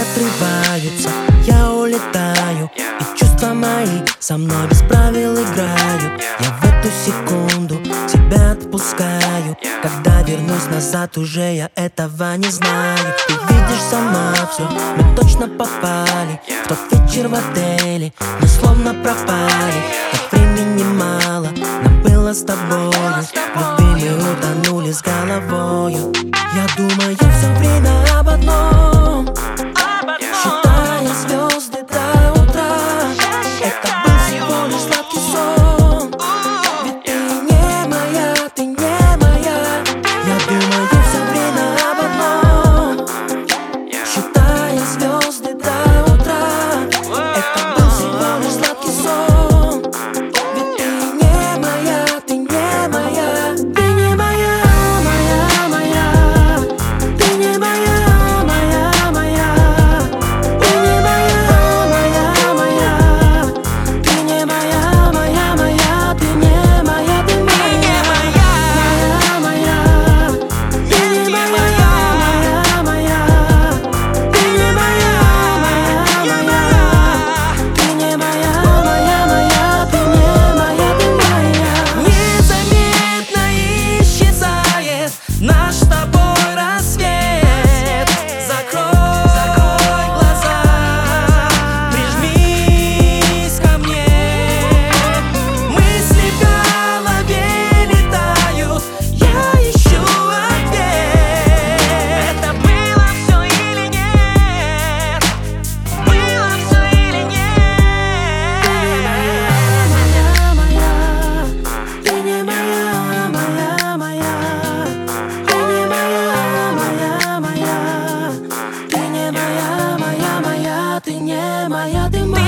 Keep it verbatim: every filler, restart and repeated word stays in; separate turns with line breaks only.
отрываются, я улетаю, и чувства мои со мной без правил играют. Я в эту секунду тебя отпускаю. Когда вернусь назад, уже я этого не знаю. Ты видишь сама все, мы точно попали в тот вечер в отеле, мы словно пропали. Так времени мало нам было с тобою, в любви мы утонули с головою. Я думаю все время об одном, считая звезды до утра. Это был всего лишь сладкий сон, ведь ты не моя, ты не моя. Я думаю все время об одном, считая звезды до утра. Это был всего лишь сладкий сон, ведь ты не моя, ты не моя. Ты не моя, моя, моя. Ты не моя, моя, моя. Ты не моя, моя, моя. Ты не моя, моя, моя. Ты не моя, ты моя, моя, моя. Ты не моя, моя, моя. Ты не моя, моя, моя. Ты не моя, моя, моя. Ты не моя, ты моя. Незаметно исчезает наш с тобой рассвет. Закрой, закрой глаза, прижмись ко мне. Мысли в голове летают, я ищу ответ. Это было все или нет? Было все или нет? Ты не моя, моя, моя. Ты не моя, моя, моя. Ты не моя, моя, моя. Ты не моя, ты моя.